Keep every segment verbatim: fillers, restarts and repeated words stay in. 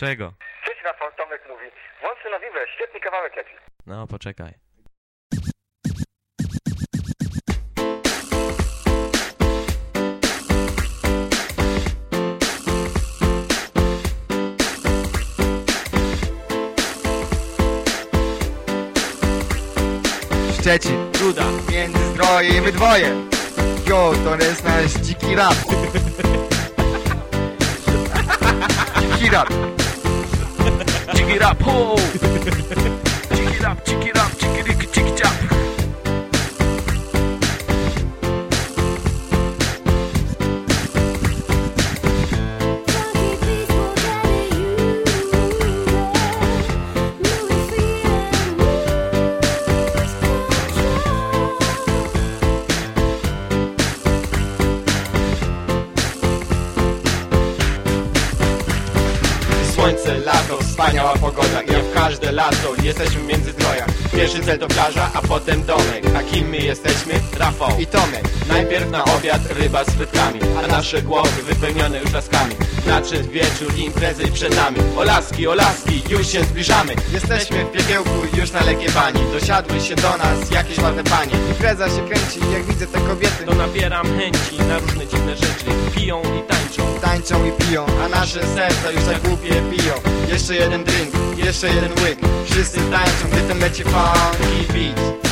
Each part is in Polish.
Czego? Cześć Rafał, Tomek mówi. Włącz na Vive, świetny kawałek leci. No, poczekaj. Szczecin, Ruda, Międzyzdroje i my dwoje. Jo, to jest nasz dziki rap. Dziki rap. dziki rap, ho! Dziki rap, dziki rap, dziki riki, dziki ciap. Słońce, lato, wspaniała pogoda. Ja w każde lato jesteśmy w Międzyzdrojach. Pierwszy cel to plaża, a potem domek. A kim my jesteśmy? Rafał I Tomek. Najpierw na obiad ryba z frytkami, a nasze głowy wypełnione już laskami. Nadszedł wieczór i imprezy przed nami. O laski, o laski, już się zbliżamy. Jesteśmy w piekiełku, już na lekkie bani. Dosiadły się do nas jakieś ładne panie. Impreza się kręci, jak widzę te kobiety. To nabieram chęci na różne dziwne rzeczy. Piją i tańczą. Tańczą i piją, A nasze serca już tak głupie biją. Jeszcze jeden drink, jeszcze jeden łyk. Wszyscy tańczą, gdy ten leci funky beat.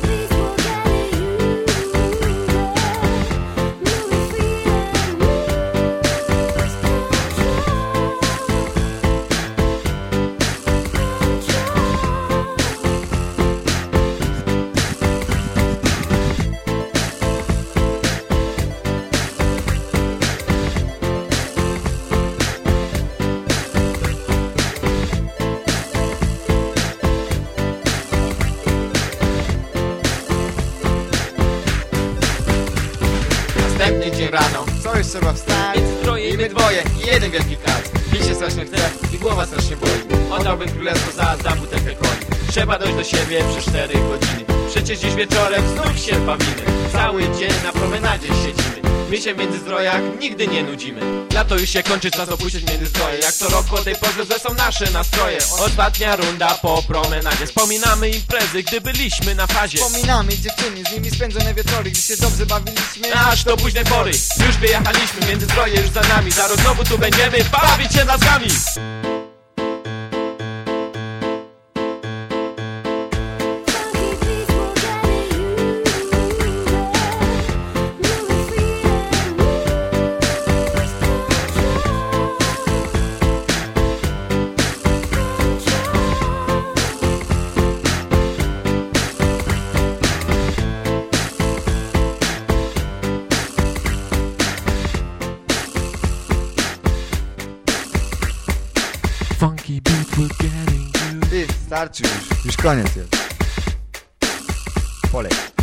Następny dzień rano, co już trzeba wstać? Międzyzdroje i my dwoje, i jeden wielki kac. Pić się strasznie chce i głowa strasznie boli. Oddałbym królestwo za, za butelkę coli. Trzeba dojść do siebie przez cztery godziny. Przecież dziś wieczorem znów się bawimy. Cały dzień na promenadzie siedzimy. My się w Międzyzdrojach nigdy nie nudzimy. Lato już się kończy, czas opuścić Międzyzdroje. Jak co roku o tej porze złe są nasze nastroje. Ostatnia runda po promenadzie. Wspominamy imprezy, gdy byliśmy na fazie. Wspominamy dziewczyny, z nimi spędzone wieczory, gdy się dobrze bawiliśmy. Aż do późnej pory, już wyjechaliśmy, Międzyzdroje już za nami. Zaraz znowu tu będziemy bawić się laskami. Funky beat, we're getting you. Ty, starczy już, już koniec jest. Polej.